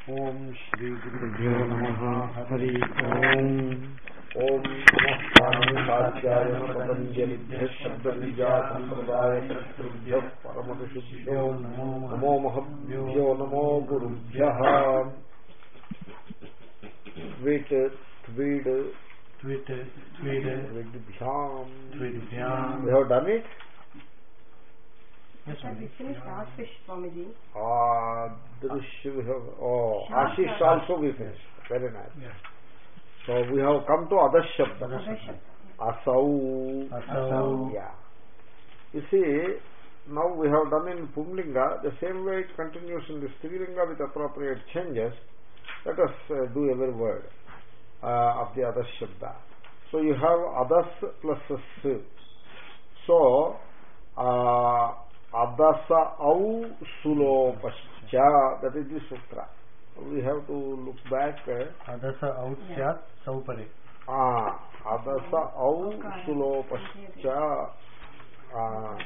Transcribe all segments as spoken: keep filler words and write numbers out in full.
ओम श्री गुरुभ्यो नमः हरि ओम ओम नमः पाणिनिकाचार्य पतंजलिभ्यः शब्दबीजासंप्रदायकर्तृभ्यः परमऋषिभ्यो नमो महद्भ्यो नमो गुरुभ्यः द्विट द्विड द्विट द्विड द्विडभ्याम द्विडभ्याम. We have done it? Yes, we finished Ashish, Swamiji. Adrish, we have, oh, Ashish also we finished. Very nice. Yes. So we have come to other shabda. Asau. Asau. Yeah. You see, now we have done in Pumlinga, the same way it continues in the Strilinga with appropriate changes. Let us uh, do every word uh, of the other shabda. So you have adas plus s. So, uh, adasa au sulopascha, that is the sutra. We have to look back. Adasa out syat saupare. Ah, adasa au sulopascha. Ah,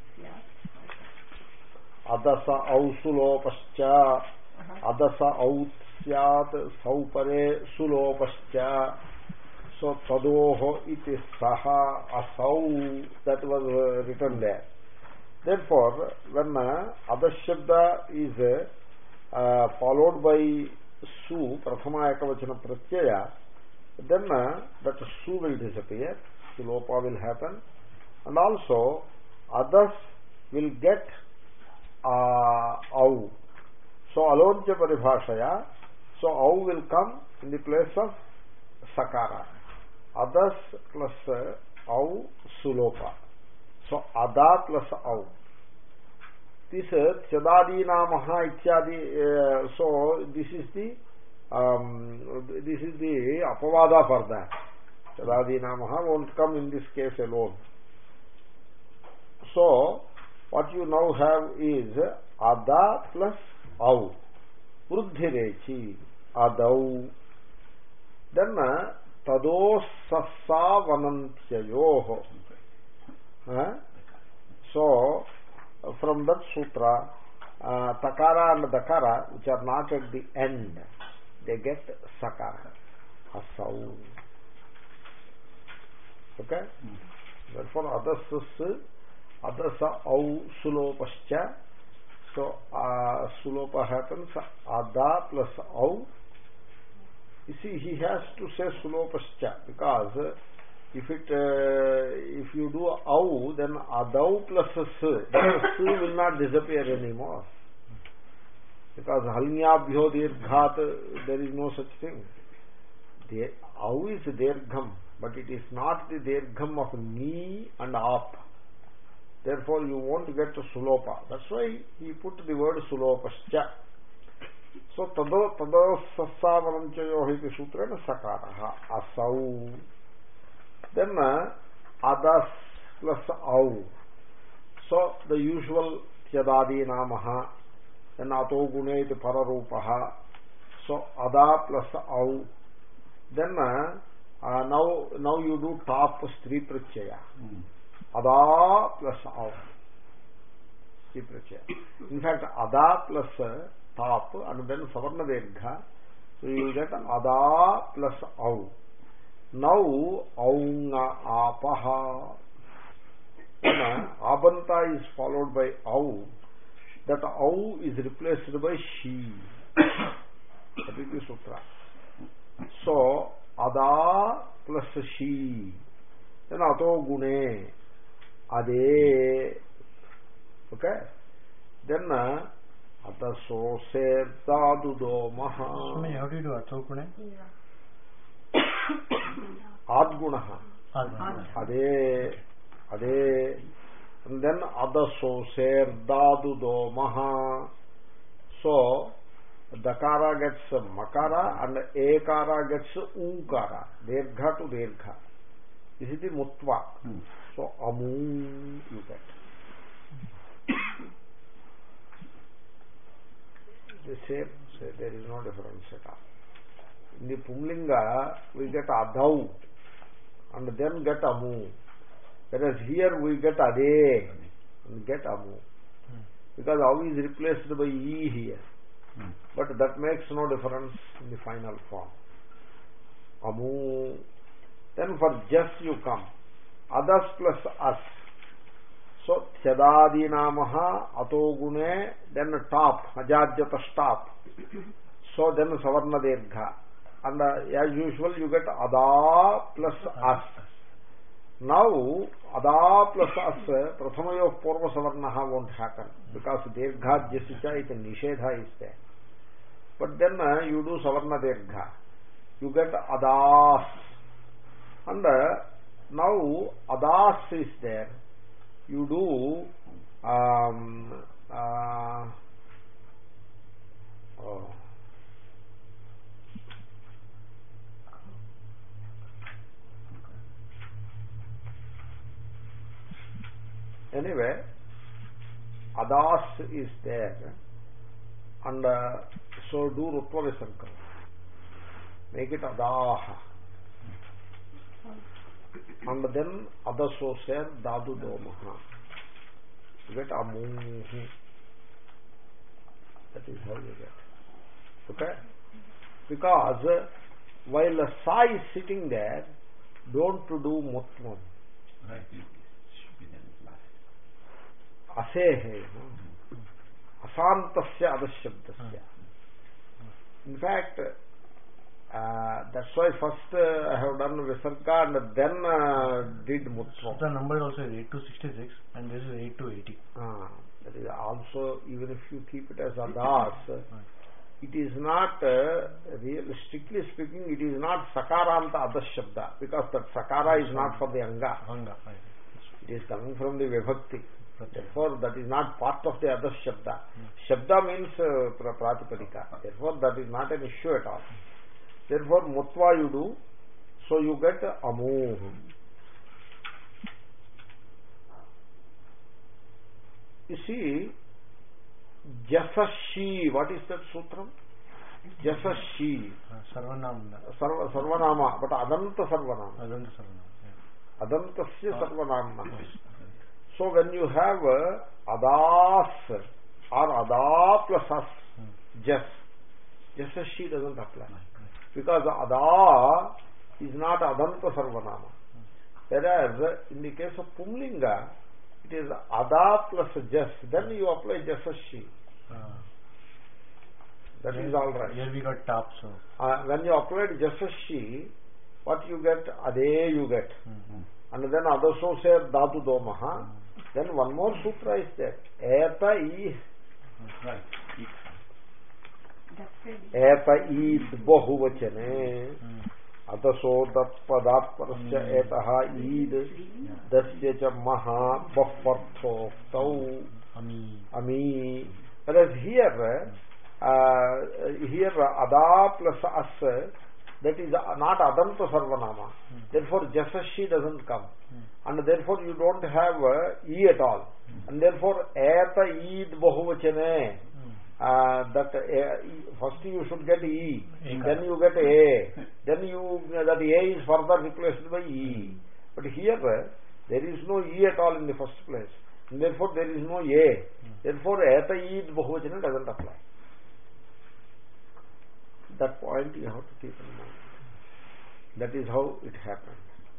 adasa au sulopascha. Adasa out syat saupare sulopascha. So tadoho iti saha asau, that was uh, written there. Therefore, when uh, adashabda is uh, followed by su, prathama ekavachana pratyaya, then uh, that su will disappear, sulopa will happen, and also adas will get uh, au. So aloncha paribhashaya, so au will come in the place of sakara. Adas plus uh, au sulopa. So ada plus au. This chadadi namaha ityadi. Uh, so this is the um, this is the apavada for that. Chadadi namaha won't come in this case alone. So what you now have is ada plus au. Vruddhirechi adau. Then tado sassa vanantyayoho. Uh, so uh, from that sutra, uh, takara and dakara, which are not at the end, they get sakara, asau. Okay? Mm. Therefore, adasas, adasa au sulopascha. So uh, sulopa happens, ada plus au. You see, he has to say sulopascha because uh, if it uh, if you do au, then adau plus s, then s will not disappear anymore, because halnyabhyo dirghat, there is no such thing. The au is dirgham, but it is not the dirgham of ni and ap. Therefore you won't get to sulopa. That's why he put the word sulopascha. So tado tado sassavanam chayohi iti sutrena sakaraha asau. Then uh, adas plus au. So the usual tyadadi namaha. Then ato guneti pararupaha. So ada plus au. Then uh, uh, now now you do top stri pratyaya. Mm. Ada plus au. Stri pratyaya. In fact, ada plus uh, top and then savarna dirgha. So you will get ada plus au. Now aunga apaha. Abanta is followed by au. That au is replaced by she. That is the sutra. So ada plus she. Then ato gune ade. Okay. Then ataso ser dadu do maha. How do you do ato gune? Adgunaha. Ade, ade, and then adaso ser dadu do maha. So dakara gets makara and ekara gets ukara. Dirgha to dirgha. This is the mutva. Hmm. So amu you get. The same. So there is no difference at all. In the Pumlinga, we get adau and then get amu. Whereas here we get ade and get amu. Hmm. Because au is replaced by e here. Hmm. But that makes no difference in the final form. Amu. Then for just you come. Others plus us. So, Tyadadi namaha atogune, then top, ajajyata stop. So, then Savarna Dirgha. And uh, as usual, you get Ada plus us. Now, Ada plus us, Prathamayo Purva Savarnaha won't happen. Because Dirgha Jasicha is a Nishedha is there. But then uh, you do Savarna Dirgha. You get Adas. And uh, now, Adas is there. You do um, uh, oh. Anyway, Adas is there, and uh, so do Rutva Visankara. Make it Adaha. And then Adaso ser Dadu Domaha. You get Amuhi. That is how you get. Okay? Because while a Sa is sitting there, don't do Mutvam. Right. Should be then last. Asehe. Asantasya Adashabdasya. In fact, Uh, that's why first uh, I have done Visarga and then uh, did Mutvam. The number is also eight two sixty-six and this is eight two eighty. Ah, that is also, even if you keep it as Adas, it is not, uh, real, strictly speaking, it is not Sakaranta Adas Shabda, because that Sakara is not for the Anga. Anga. It is coming from the Vibhakti. Therefore, that is not part of the Adas Shabda. Shabda means uh, Pratipadika. Therefore, that is not an issue at all. Therefore, Mutva you do, so you get Amu. You see, Jasashi, what is that sutra? Jasashi. Sarvanama. Sarva, sarvanama, but Adanta Sarvanama. Adanta Sarvanama. Adantasya Sarvanama. So when you have uh, Adas or Ada plus As, Jas, Jasashi doesn't apply. Because Ada is not Adanta Sarvanama. Whereas in the case of Pumlinga, it is Ada plus Jas. Then you apply Jasashi. Uh, that here, is all right. Here we got top. So uh, when you applied Jasashi, what you get? Ade you get. Mm-hmm. And then Adaso ser Dhatu Domaha. Mm-hmm. Then one more sutra is there. Eta I. Right. Eta id bahuvachane Adaso dat padat parasya etaha id dasya cha maha baffartho tau Ami. Ami. Whereas here, uh, here Ada plus As, that is not Adanta Sarvanama. Hmm. Therefore, Jasashi doesn't come. Hmm. And therefore, you don't have uh, E at all. Hmm. And therefore, Eta Id Bahuvachane. Uh, that uh, first you should get E, Eka. Then you get A, then you that A is further replaced by E. But here uh, there is no E at all in the first place, and therefore there is no A. Hmm. Therefore, Eta Id Bahuvachana doesn't apply. That point you have to keep in mind. That is how it happened.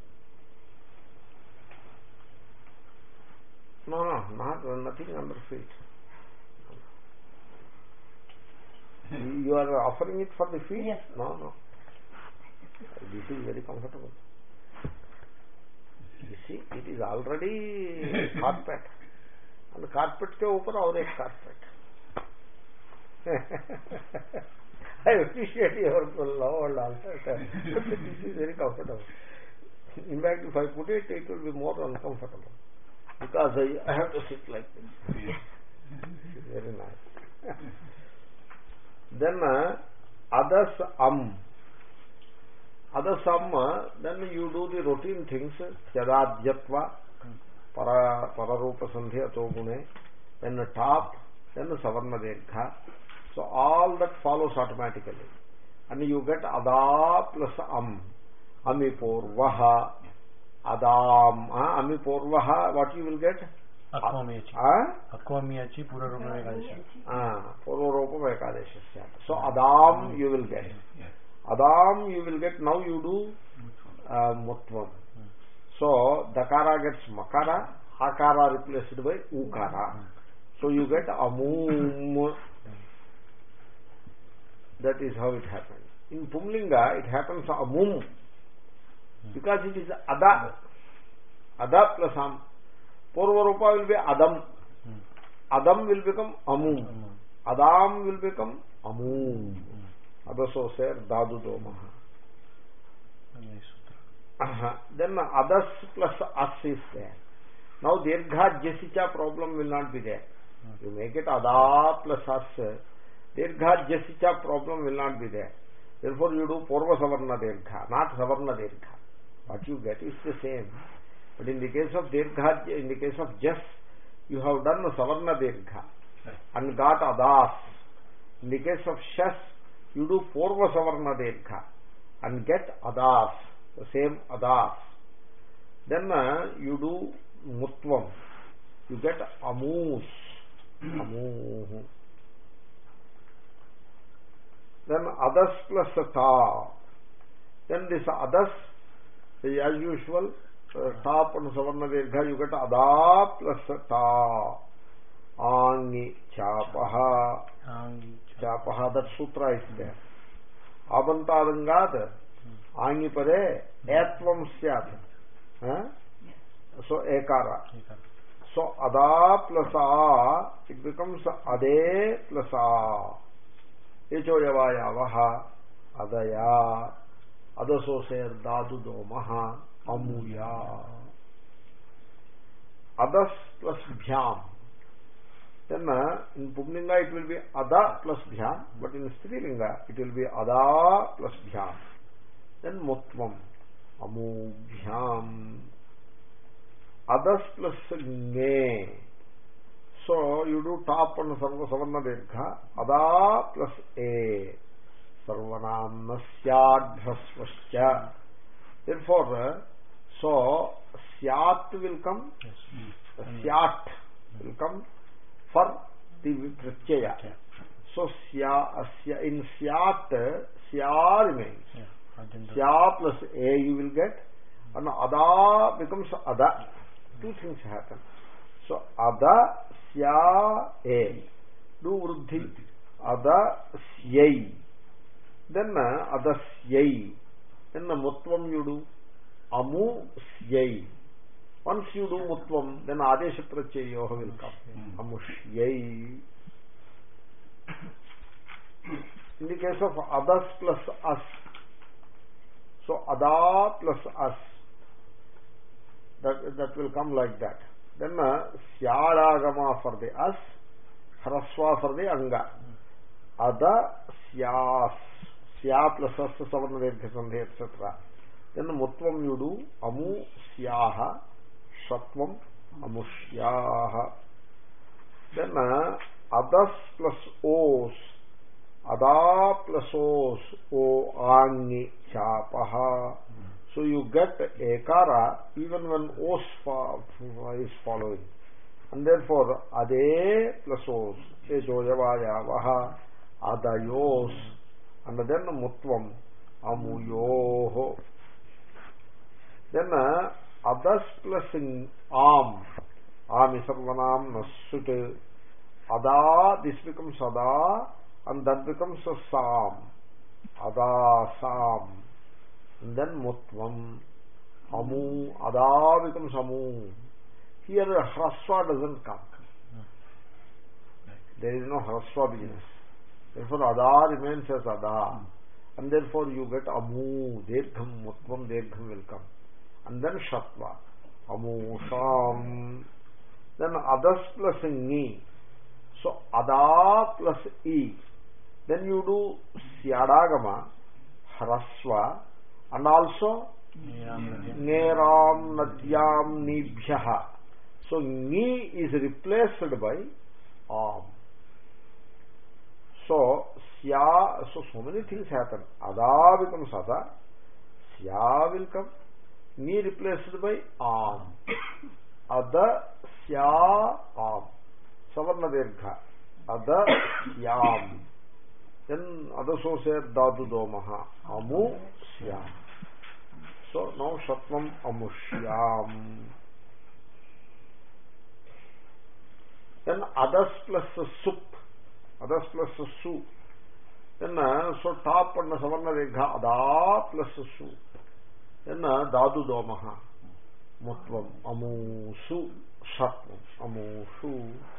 No, no, not nothing under feet. You are offering it for the feet? Yes. No, no. This is very comfortable. You see, it is already carpet. And the carpet ke upar aur ek carpet. I appreciate your love also. But this is very comfortable. In fact, if I put it, it will be more uncomfortable. Because I, I have to sit like this. Very nice. Then uh, Adas Am. Adas Am, uh, then you do the routine things. Yadadyatva, para, Pararupa Sandhya Atogune, then the top, then the Savarna Dekha. So all that follows automatically. And you get Ada plus Am. Amipurvaha, Adam, uh, Amipurvaha, what you will get? Akvamiyachi. Ah? Akvamiyachi, Pura Rupa Megadisha. Ah, Pura Rupa Purva Ekadeshasya. So Adam you will get. Adam you will get. Now you do uh, Mutvam. So Dakara gets Makara, Akara replaced by Ukara. So you get Amum. That is how it happens. In Pumlinga it happens Amum. Because it is Ada. Ada plus Am. Purva Rupa will be Adam. Adam will become Amum. Adam will become Amum. Adaso ser Dadu Domaha. Then Adas plus As is there. Now Dirgha Jesicha problem will not be there. You make it Ada plus As. Dirgha Jesicha problem will not be there. Therefore you do Purva Savarna Dirgha, not Savarna Dirgha. What you get is the same. But in the case of Dirgha, in the case of Jas, you have done a Savarna Dirgha and got Adas. In the case of Shas, you do Purva Savarna Dirgha and get Adas, the same Adas. Then uh, you do Mutvam. You get Amus. Amuh. Then Adas plus Ta. Then this Adas, as usual, uh, Ta and Savarna Dirgha, you get Ada plus Ta. Angi Chapaha. Angi Chapaha, that sutra is there. Abantadangad. Angi Pade. Etvam Syat. Huh? So Ekara. So Ada plus A, it becomes Ade plus A. Echo Yavaya Vaha. Adaya. Adaso ser Dadu Domaha. Amuya. Adas plus Bhyam. Then uh, in Pumlinga it will be Ada plus Bhyam, but in Strilinga it will be Ada plus Bhyam. Then Mutvam. Amu Bhyam. Adas plus Nge. So you do top and Sarva Savarna Dirgha. Ada plus A. Sarvanam Nasyadhasvasya. Therefore, uh, so Syat will come. Yes. Syat will come for the Pratyaya. So Sya, Sya, in Syat, Sya remains. Yeah. Sya plus A you will get. And Ada becomes Ada. Two things happen. So Ada, Sya, A. Do Vruddhi. Ada, Syai. Then uh, Ada, Syai. Then the Mutvam you do. Amu, Syai. Once you do Mutvam, then Adesha Prachayoha will come. Amushyai. In the case of Adas plus As, so Ada plus As, that, that will come like that. Then uh, Syadagama for the As, Hraswa for the Anga. Ada Syas. Sya plus As, Savarna Dirgha Sandhi, et cetera. Then Mutvam you do Amu Syaha. Satvam Amushyaha. Then uh, Adas plus Os. Ada plus Os. O Angi Chapaha. So you get Ekara even when Os is following. And therefore Ade plus Os. Ejojavaya Vaha. Adayos. And then Mutvam Amuyoho. Then uh, Adas plus Am. Am is Sarvanam Nasut. Ada, this becomes Ada, and that becomes a Sam. Ada, Sam. And then Mutvam. Amu. Ada becomes Amu. Here Hraswa doesn't come. There is no Hraswa business. Therefore Ada remains as Ada. And therefore you get Amu. Dirgham, Mutvam, Dirgham will come. And then Shatva. Amu, Sham. Then Adas plus Ni. So Ada plus E. Then you do Syadagama, Hrasva, and also Neram, Nadyam, Nibhyaha. So Ni is replaced by Am. So Sya, so so many things happen. Ada becomes Ada. Sya will come. Ni replaced by Am. Ada, Sya, Am. Savarna Dirgha. Ada, Syam. adasosate dhatu domaha amu syam. So now shatvam amushyam. Then adas plus sup, adas plus su. Then so top and savarna rekha ada plus su. Then dhatu domaha mutvam amusu shatvam amusu.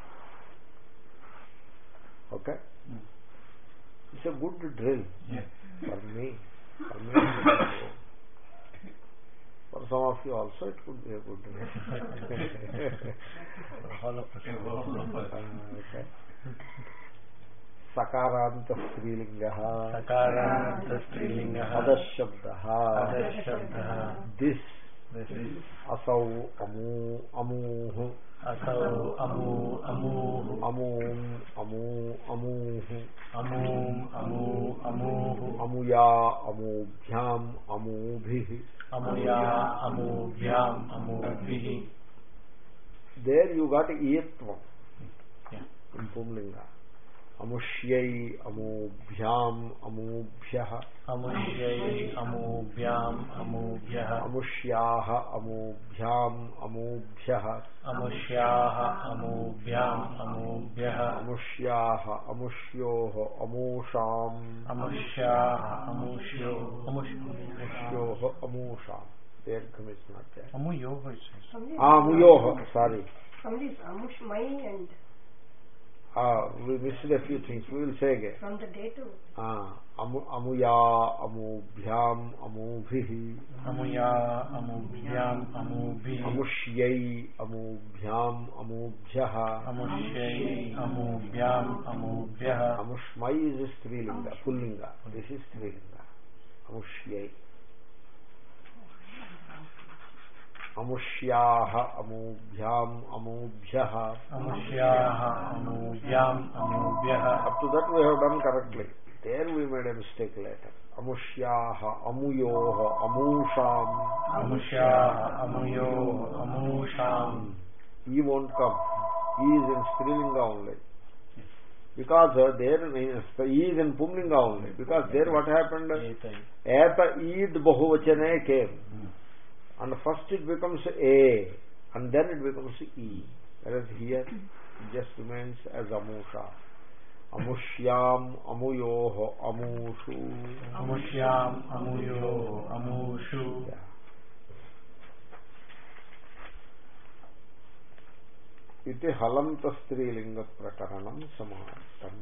Okay, mm. It's a good drill, yeah. for me. For me, for some of you also, it could be a good drill. All of us. Okay. Sakaranta strilingaha. Sakaranta strilingaha. Adashabdaha. Adashabdaha. This. This is. Asau amu amuhu. Asau amu amuhu. Amum amu amuhu. Amum amu amuhu. Amuya amubhyam amubhihi. Amuya amubhyam amubhihi. There you got iyatvam, yeah. In Pumlinga. Amushyai amubhyam amubhyaha. Amushyai amubhyam amubhyaha. Amushyaha amubhyam amubhyaha. Amushyaha amubhyam amubhyaha. Amushyaha amushyoho amusham. Amushyaha amushyo amushyoho amusham. There comes not there. Amuyoho it says. Amuyoho, sorry. From this amushmai and Ah, we missed a few things. We will say again. from the day to Ah, amu amuya amubhyam amubhihi. Amuya amubhyam amubhihi. Amushyai amubhyam amubhyaha. Amushyai amubhyam amubhyaha. Amushmai is strilinga, pullinga. This is strilinga. Amushyai. Amushyaha amubhyam amubhyaha. Amushyaha amubhyam amubhyaha. Up to that we have done correctly. There we made a mistake later. Amushyaha amuyoha amusham. Amushyaha amuyoha amusham. He won't come. He is in strilinga only. Because uh, there he is in pumlinga only. Because there what happened? Eta id bahuvachane came. And first it becomes A, and then it becomes E. Whereas here it just remains as Amusha. Amushyam amuyoho amushu. Amushyam amuyoho amushu. Yeah. Iti halanta strilinga prakaranam samantam.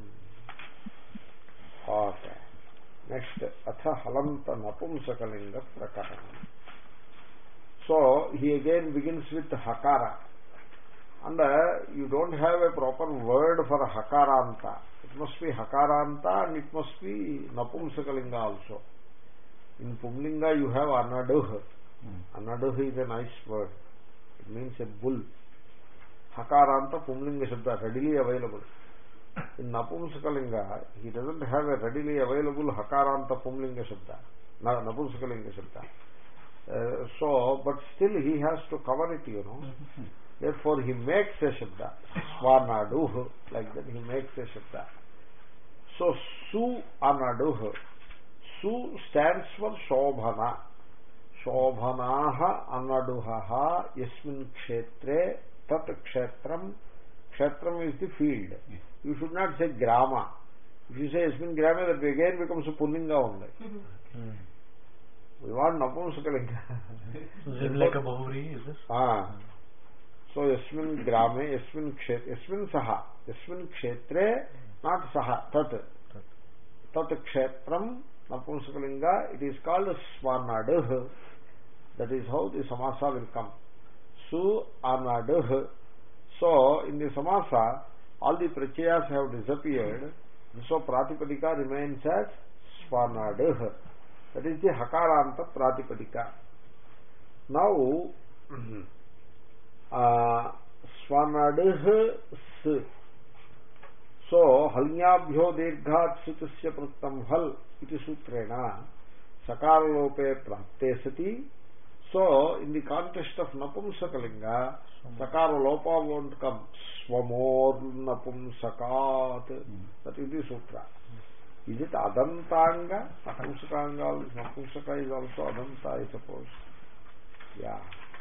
Okay. Next, atha halanta napumsakalinga prakaranam. So he again begins with hakara, and uh, you don't have a proper word for hakaranta. It must be hakaranta and it must be napumsakalinga also. In Pumlinga you have anaduh. Hmm. Anaduh is a nice word. It means a bull. Hakaranta Pumlinga Shabda, readily available. In Napumsakalinga, he doesn't have a readily available Hakaranta Pumlinga Shabda, Napumsakalinga Shabda. Uh, so, but still he has to cover it, you know. Mm-hmm. Therefore, he makes a Shabda. Swanaduh, like that, he makes a Shabda. So, Su Anaduh. Su stands for Shobhana. Shobhanaha Anaduhaha Yasmin Kshetre Tat Kshetram. Kshetram is the field. Yes. You should not say Grama. If you say Yasmin Grama, that again becomes a Pullinga only. Mm-hmm. We want Napumsakalinga. So is it like a Bahuri, is this? Ah. So Yasmin Grame, Yasmin Kshetre, Yasmin Saha. Yasmin Kshetre, not Saha, Tat. Tat Kshetram, Napumsakalinga, it is called Swanaduh. That is how the Samasa will come. Su Anaduh. So in the Samasa, all the Prachayas have disappeared. So Pratipadika remains as Swanaduh. That is the Hakaranta Pratipadika. Now, uh, Swanaduh S. So, Halnyabhyo Dirghat Sutasya Prattam Hal iti sutrena Sakaralope Prapte Sati. So, in the context of Napumsakalinga, Sakaralopa won't come. Swamor Napumsakat. That is the sutra. Is it adantanga? Napumsakanga, Napumsaka is also adanta, I suppose. Yeah.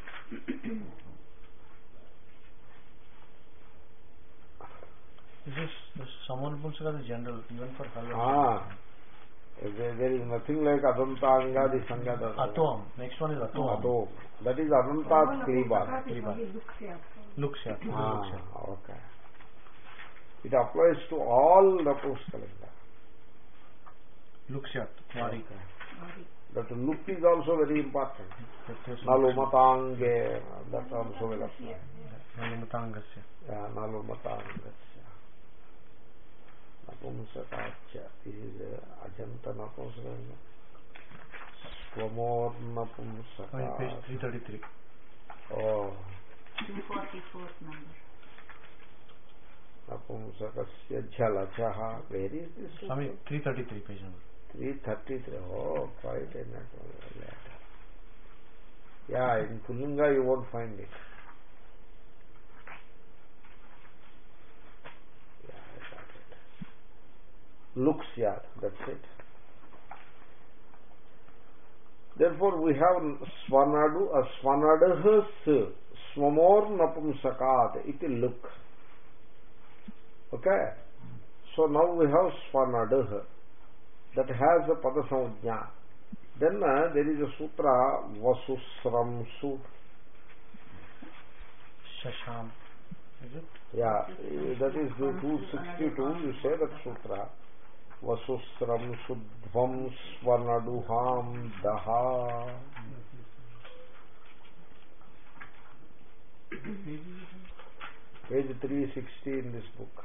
This is this someone Pumsaka is general, even for Kala. Ah. There, there is nothing like adantanga, the sangha. Atom. Next one is atom. Atom. That is adanta klibar. Looks here. Ah, okay. It applies to all Napumsakalinga. Looks here. Mari. That look is also very important. Nalumatange, that also will apply. Nalumatangasya. Yeah, Nalumatangasya. Napumsakacha. This is uh, Ajanta Napumsakalinga. Swamor Napumsaka. Page three thirty-three. Oh. two forty-fourth number. Napumsakasya jalachaha. Where is this? Swami, three thirty-three page number. three thirty-three. Oh, quite a net. Yeah, in Pullinga you won't find it. Yeah, I got it. Looks, yeah, that's it. Therefore, we have Swanadu, a Swanadahas, Swamor Napumsakat, it will look. Okay? So now we have Swanadaha, that has a Padasamujna. Then uh, there is a sutra, Vasusramsu. Shasham. Is it? Yeah, that is the two sixty-two, you say that sutra. Vasusramsu dvam svanaduham daha. Page three sixty in this book.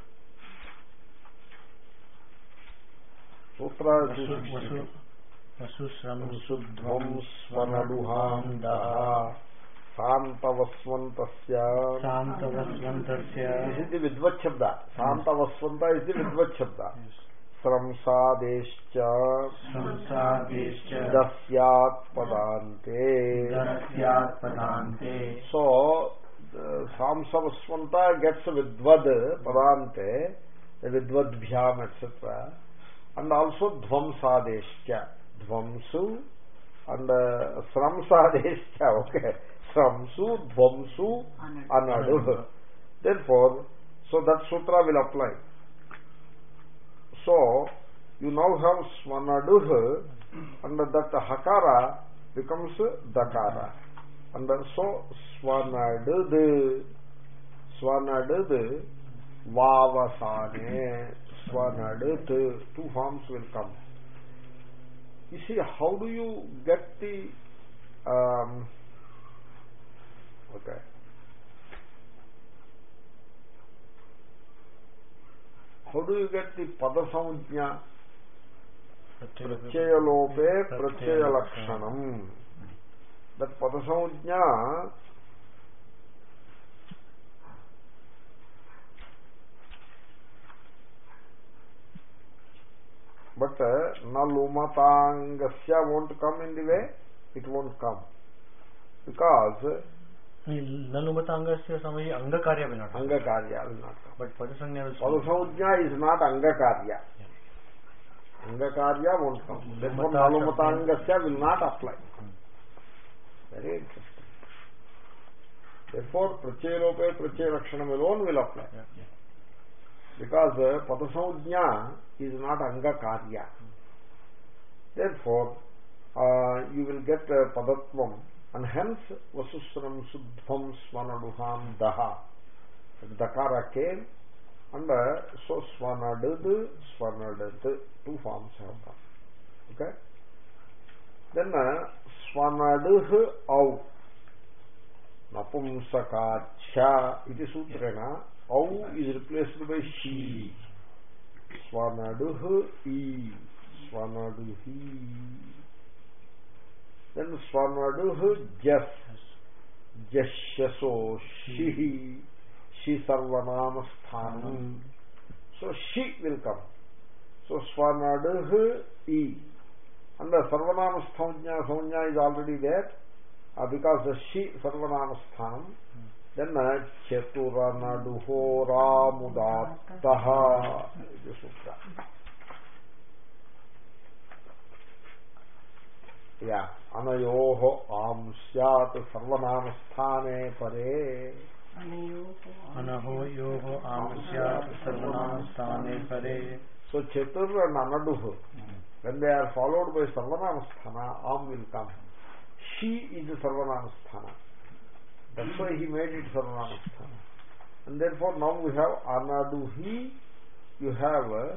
Sutra two sixty-two. Vasusramsudvam Svanaduham daha Santavasvantasya. Santavasvantasya. This is the Vidvat Shabda. Santavasvanta is the Vidvat Shabda. Sramsadescha. Sramsadescha. Dasyat padante. Dasyat padante. So, Samsavasvanta gets Vidvad padante, Vidvadbhyam, et cetera. And also Dvamsadescha. Dvamsu and uh, Sramsadescha, okay. Sramsu, Dvamsu, Anadu. Therefore, so that sutra will apply. So, you now have Swanadu, and that Hakara becomes Dakara. And so, Swanadu, Swanadu, Vavasane, Swanadu, two forms will come. You see, how do you get the um, okay how do you get the Padasamujna? Prachayalope Prachayalakshanam. That Padasamujna but uh, Nalumatangasya won't come in the way, it won't come. Because Nalumatangasya Samayi Angakarya will not come. Angakarya will not come. But Padasanya will Padasamujna is not Angakarya. Yeah. Angakarya won't come. Therefore Nalumatangasya will not apply. Very interesting. Therefore Prachayarope Prachayalakshanam alone will apply. Yeah. Yeah. Because uh, Padasamujna is not Angakarya. Therefore, uh, you will get uh, Padatvam, and hence Vasusram Suddhvam Svanaduham Daha. Dakara came, and uh, so Svanadad, Svanadad, two forms have come. Okay? Then uh, Svanaduh Au Napumsakacha, it is Sutrena. Au is replaced by she. Swanaduh e. Swanaduhi. Then Swanaduh jas. Jasyaso shihi. She sarvanama sthanam. So she will come. So Swanaduh e. And the sarvanama sthananya samanya is already there. Uh, because the she sarvanama sthanam. Then Chaturanaduho Ramudattaha is the sutra. yeah, anayoho am syat sarvanamsthane pare. Anaho yoho am syat sarvanamsthane pare. So Chatur and Anaduh, when they are followed by sarvanamsthana, am will come. She is the sarvanamsthana. That's why he made it sarvanamsthana. And therefore now we have Anaduhi, you have uh,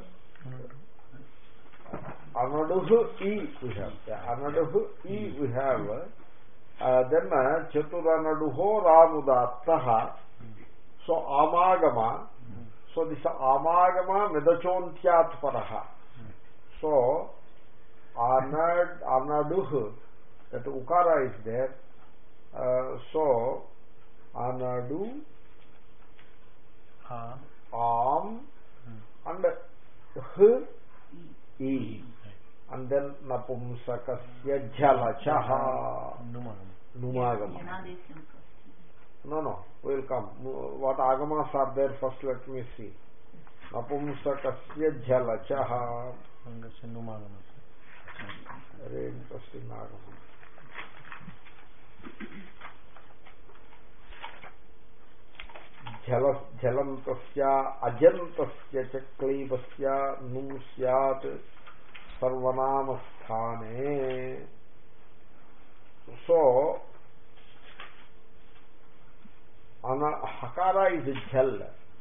Anaduh E we have. Yeah, Anaduh E we have. Uh, then uh, Chaturanaduho Ramudattaha. So Amagama. So this Amagama Medachontyat Paraha. So Anad Anaduh, that Ukara is there. Uh, so Anadu Ha Am and H E, and then Napumsakasya Jalachaha Numagama. No, no, will come. What agamas are there first? Let me see. Napumsakasya Jalachaha. Very interesting agama. Jalantasya ajantasya chaklibasya num syat sarvanamsthane. So ana hakara is jal.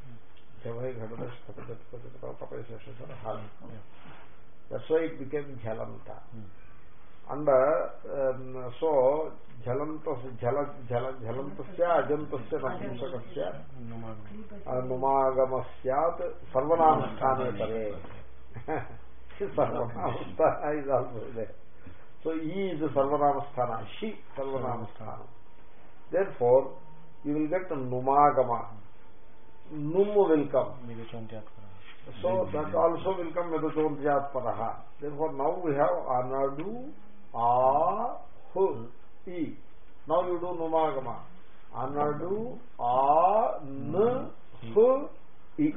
That's why it became Jalanta. And um, so Jalantas Jala Jala Jalantasya Ajantasya Napumsakasya Numagamasyat Sarvanamsthane Pare. Sarvanamsthana is also there. So he is the Sarvanamsthana, she Sarvanamsthana. Therefore you will get Numagama. Num will come. So that also will come Medachontyat Paraha. Therefore now we have Anadu A Hu E. Now you do Numagama. Anadu A N Hu E.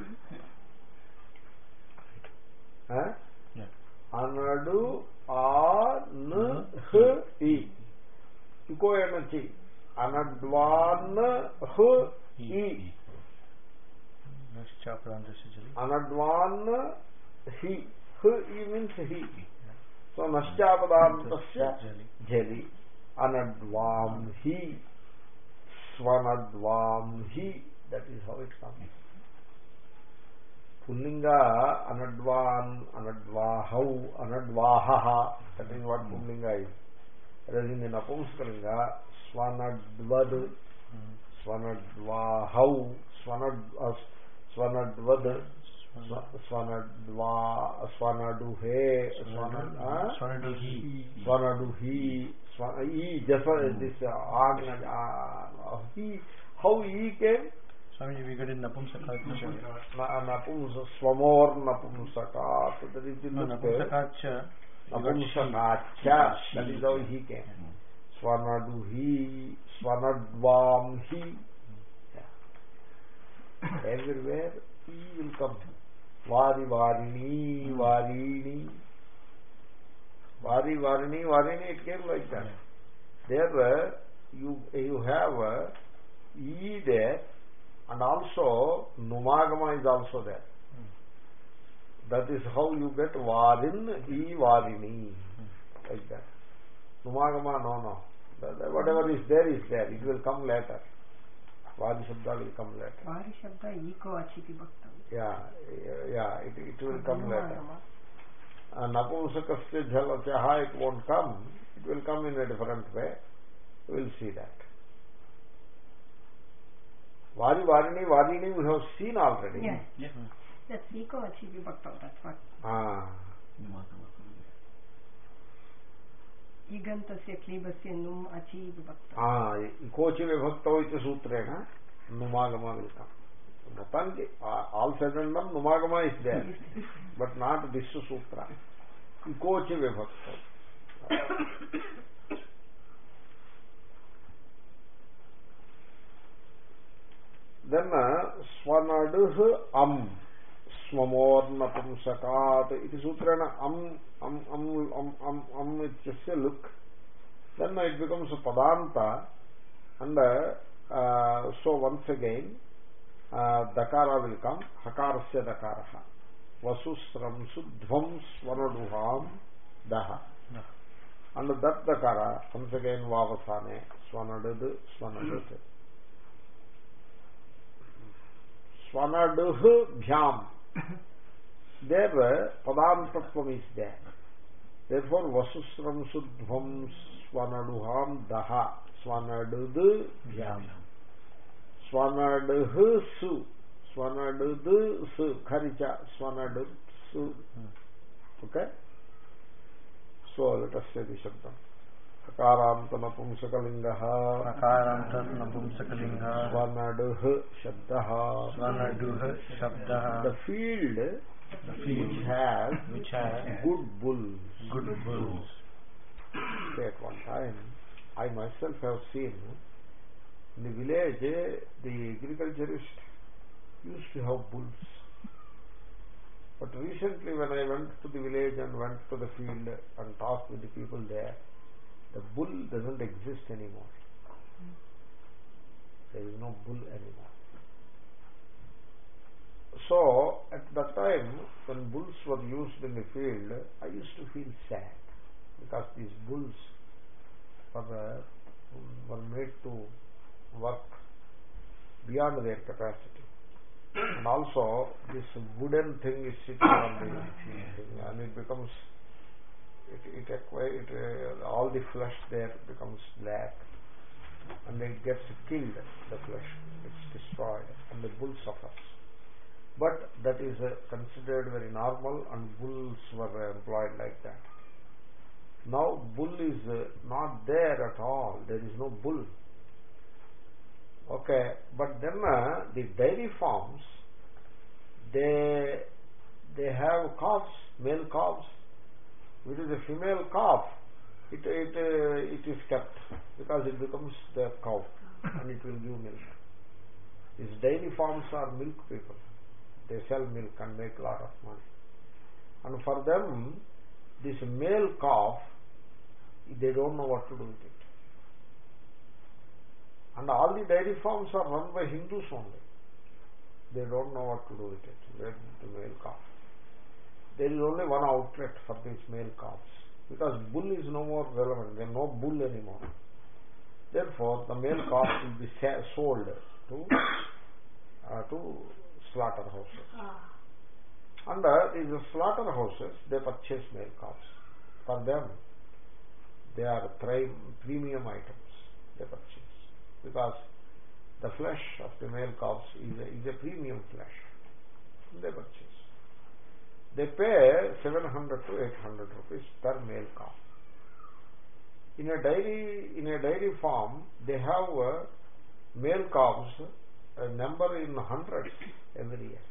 Huh? Yeah. Anadu A N Hu E. Iko energy. Anadvan Hu E. Anadvan he. He means he. So Naschyapadantasya jali. Anadvam he. Swanadvam he. That is how it comes. Pullinga Anadvan, Anadvahau, Anadvahaha. That is what Pullinga is. Whereas in the Napumsakalinga, Swanadvad, Swanadvahau, Swanad Swanadvad, Swanadva, Swanaduhe, Swanaduhi, Swanaduhi, Swanaduhi, just this uh, he, how he came? Swamiji, we got in Napumsakat. Napumsa, Swamor Napumsakat. That is in the Napumsakacha. Napumsakacha. That is how he came. Swanaduhi, Swanadvam he. Everywhere E will come. Vari Varini, Varini. Vari Varini, Varini, it came like that. There uh, you, you have uh, E there, and also Numagama is also there. That is how you get Varin, E Varini. Like that. Numagama, no, no. Whatever is there is there. It will come later. Vadi Shabda will come later. Vadi Shabda eko achiti bhaktam. Yeah, yeah, it, it will come later. And Napumsakasya Jalachaha, it won't come. It will come in a different way. We will see that. Vari Varini, Varini we have seen already. Yes. Yeah. That's eko achiti bhaktam. That's what. Ah. Igantasya klibasya num achi vibhakta. Ah, ikochi vibhakta iti sutrena numagama will come. Motanki, all said and done, numagama is there, but not this sutra. Ikochi vibhakta. Then swanaduh am swamor napumsakat iti sutrena am am am am am am it's just a look. then it becomes a padanta, and uh, so once again uh, dakara will come, hakarasya dakaraha, vasusramsu dhvam swanaduham daha, and that dakara once again vavasane swanadud swanadud swanaduh bhyam. There padantatvam is there. Therefore vasusramsu dhvam swanaduham daha, swanadud bhyam, swanadh su, swanadud su, kharicha swanadud su. Okay, so let us say the shabdam. Akaranta napumsakalingaha, Akaranta napumsakalingaha, swanaduh shabdaha, swanaduh shabdaha. The field, the field which has, which has good bulls. good bulls. At one time, I myself have seen in the village, the agriculturist used to have bulls. But recently when I went to the village and went to the field and talked with the people there, the bull doesn't exist anymore. There is no bull anymore. So at that time when bulls were used in the field, I used to feel sad, because these bulls were, uh, were made to work beyond their capacity. And also this wooden thing is sitting on the thing, and it becomes it it, acquire, it uh, all the flesh there becomes black, and it gets killed, the flesh it's destroyed, and the bull suffers. But that is uh, considered very normal, and bulls were uh, employed like that. Now bull is uh, not there at all. There is no bull. Okay, but then uh, the dairy farms, they they have calves, male calves. Which is a female calf, it it uh, it is kept, because it becomes the cow and it will give milk. These dairy farms are milk people. They sell milk and make a lot of money. And for them, this male calf, they don't know what to do with it. And all the dairy farms are run by Hindus only. They don't know what to do with it, with the male calf. There is only one outlet for these male calves, because bull is no more relevant. There is no bull anymore. Therefore, the male calf will be sold to uh, to slaughterhouses. And uh, these slaughterhouses, they purchase male calves. For them, they are premium items they purchase, because the flesh of the male calves is a, is a premium flesh. They purchase. They pay seven hundred to eight hundred rupees per male calf. In a dairy, in a dairy farm, they have uh, male calves, a number in hundreds every year.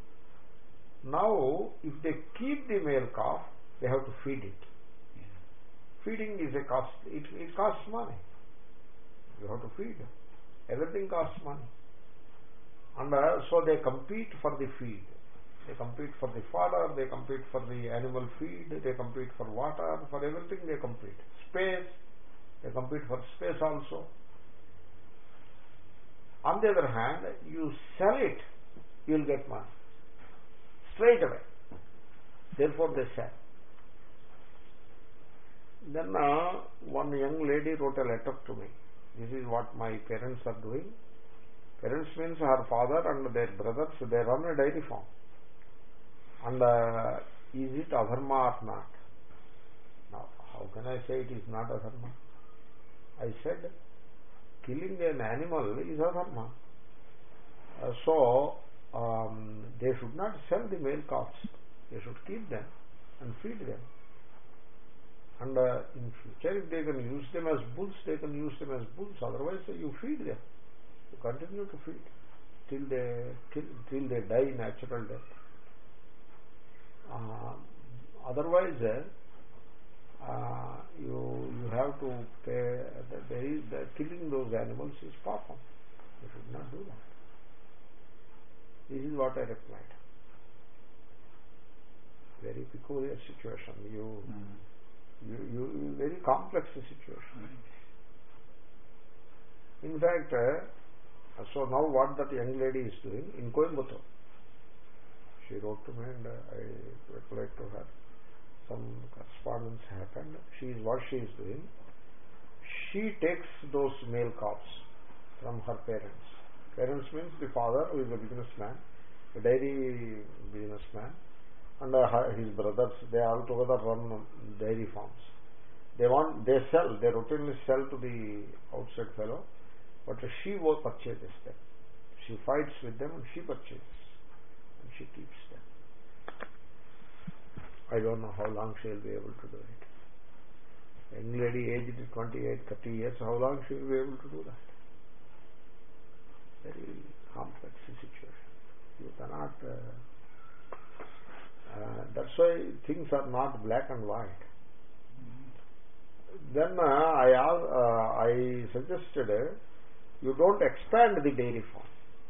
Now, if they keep the male calf, they have to feed it. Feeding is a cost. It, it costs money. You have to feed. Everything costs money. And uh, so they compete for the feed. They compete for the fodder, they compete for the animal feed, they compete for water, for everything they compete. Space, they compete for space also. On the other hand, you sell it, you will get money. Straight away. Therefore they sell. Then uh, one young lady wrote a letter to me. This is what my parents are doing. Parents means her father and their brothers, they run a dairy farm. And uh, is it adharma or not? Now, how can I say it is not adharma? I said, killing an animal is adharma. Uh, so, um, they should not sell the male calves. They should keep them and feed them. And uh, in future, if they can use them as bulls, they can use them as bulls. Otherwise, uh, you feed them. You continue to feed till they till, till they die natural death. Uh, otherwise, uh, you you have to pay. There is the killing those animals is papam. You should not do that. This is what I replied. Very peculiar situation. You. Mm. You, you, very complex situation. In fact, uh, so now what that young lady is doing in Coimbatore, she wrote to me and uh, I replied to her. Some correspondence happened. She is what she is doing. She takes those male cows from her parents. Parents means the father who is a businessman, a dairy businessman, and uh, his brothers. They all together run dairy farms. They want, they sell, they routinely sell to the outside fellow, but she will purchases them. She fights with them and she purchases and she keeps them. I don't know how long she will be able to do it. Young lady aged twenty-eight, thirty years, how long she will be able to do that? Very complex situation. You cannot. Uh, uh, that's why things are not black and white. Then uh, I uh, I suggested uh, you don't expand the dairy farm.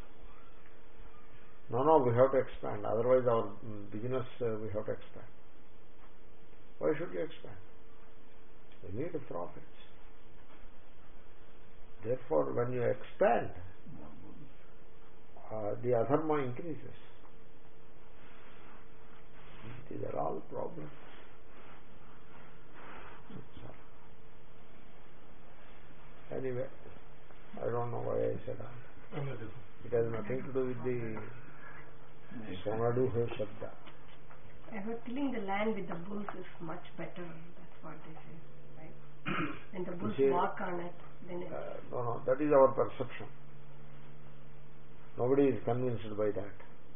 No, no, we have to expand. Otherwise, our business uh, we have to expand. Why should you expand? We need profits. Therefore, when you expand, uh, the adharma increases. These are all problems. Anyway, I don't know why I said that. It has nothing to do with the Sonadu Shabda. I heard tilling the land with the bulls is much better. That's what they say. Right? When the bulls see, walk on it, then it... Uh, no, no, that is our perception. Nobody is convinced by that.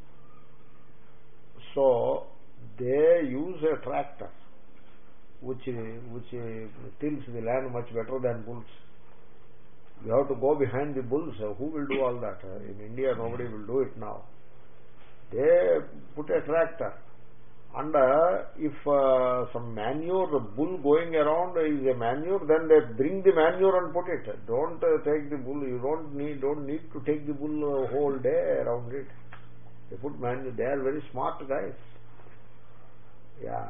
So, they use a tractor which, which tills the land much better than bulls. You have to go behind the bulls. Who will do all that? In India, nobody will do it now. They put a tractor. And uh, if uh, some manure, the bull going around is a manure, then they bring the manure and put it. Don't uh, take the bull. You don't need don't need to take the bull uh, whole day around it. They put manure. They are very smart guys. Yeah.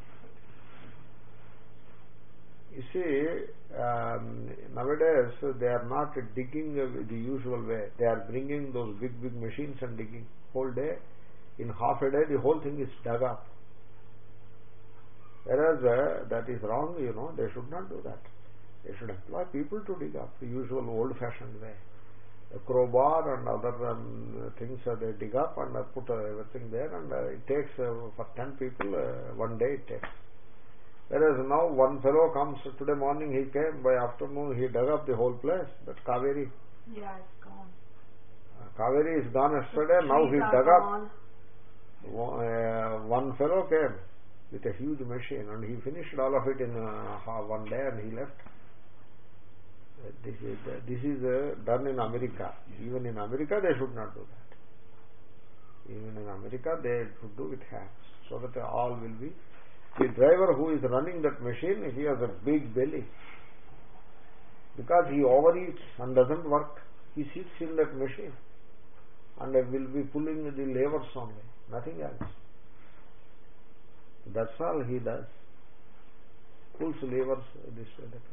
You see, um, nowadays they are not digging uh, the usual way. They are bringing those big, big machines and digging whole day. In half a day, the whole thing is dug up. Whereas uh, that is wrong, you know, they should not do that. They should employ people to dig up the usual old-fashioned way. The crowbar and other um, things uh, they dig up and uh, put uh, everything there, and uh, it takes uh, for ten people uh, one day it takes. Whereas now one fellow comes, today morning he came, by afternoon he dug up the whole place. That Kaveri. Yeah, it's gone. Uh, Kaveri is gone yesterday, The now he trees dug are up. gone. Uh, one fellow came with a huge machine and he finished all of it in uh, one day and he left. Uh, this is, uh, this is uh, done in America. Even in America they should not do that. Even in America they should do with hands, so that all will be. The driver who is running that machine, he has a big belly because he overeats and doesn't work. He sits in that machine and will be pulling the levers only, nothing else. That's all he does. Pulls levers this way, that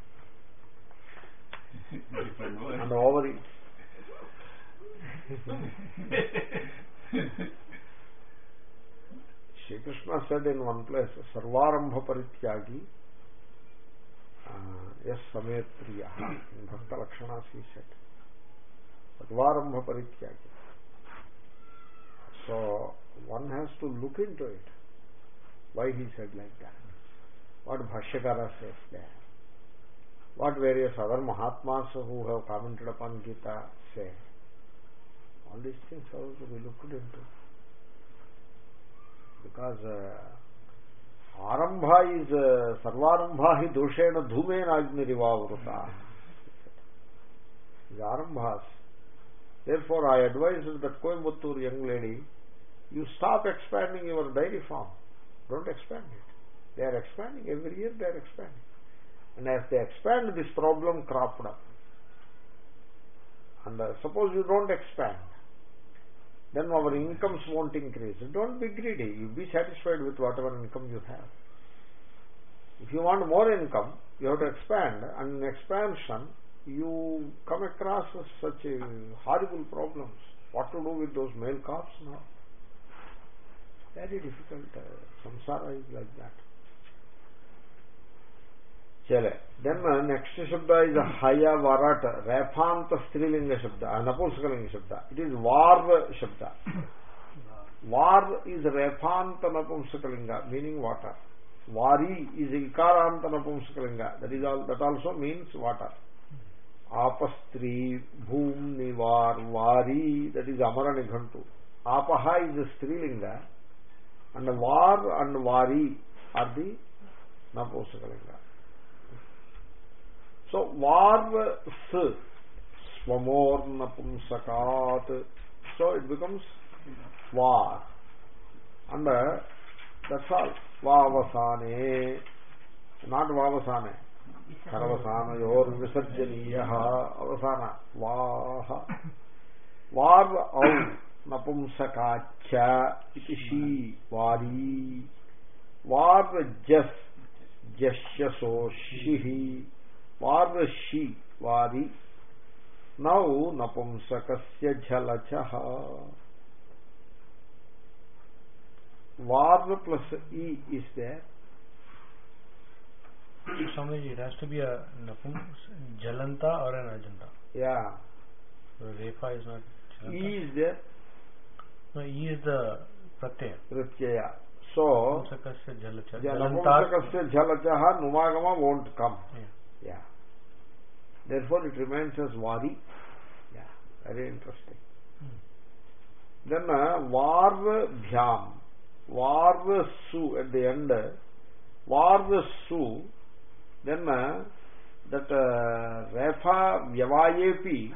way, and overeats. Shri Krishna said in one place, Sarvarambha Parityagi Yes Samet Priya. In Bhakta Lakshanas he said, Sarvarambha Parityagi. So one has to look into it. Why he said like that? What Bhashyakara says there? What various other Mahatmas who have commented upon Gita say? All these things have to be looked into. Because uh, Arambha is uh, Sarvarambha hi doshena dhumena agnirivavruta. The Arambhas. Therefore I advise that Coimbatore young lady, you stop expanding your dairy farm. Don't expand it. They are expanding. Every year they are expanding. And as they expand, this problem cropped up. And uh, suppose you don't expand, then our incomes won't increase. Don't be greedy. You be satisfied with whatever income you have. If you want more income, you have to expand, and in expansion you come across such a horrible problems. What to do with those male calves now? Very difficult. Uh, samsara is like that. Chale. Then uh, next shabda is a haya varat, rephanta strilinga shabda, napumsakalinga shabda. It is var shabda. Var is rephanta napumsakalinga, meaning water. Vari is ikaranta napumsakalinga. That is all. That also means water. Apastri, bhum, nivar, vari. That is amara nighantu. Apaha is the strilinga, and var and vari are the napumsakalinga. So var s swamor napumsakat. So it becomes var, and uh, that's all. Vavasane, not vavasane. Karavasana yor visarjaniyaha avasana. Vaha. Var au napumsakacha iti shi vari. Var jas jasyaso shihi. Var shi vari. Now napumsakasya jhalachaha. Var plus E is there. Swamiji, it has to be a napum, jalanta or an ajanta. Yeah. So refa is not jalanta. E is there. No, E is the pratyaya. Pratyaya. So, Napumsakasya jalacha. napumsakasya jalachaha numagama won't come. Yeah. Yeah. Therefore it remains as vari. Yeah. Very interesting. Hmm. Then uh, var bhyam. Var su at the end. Var su. Then uh, that uh, refa vyavayepi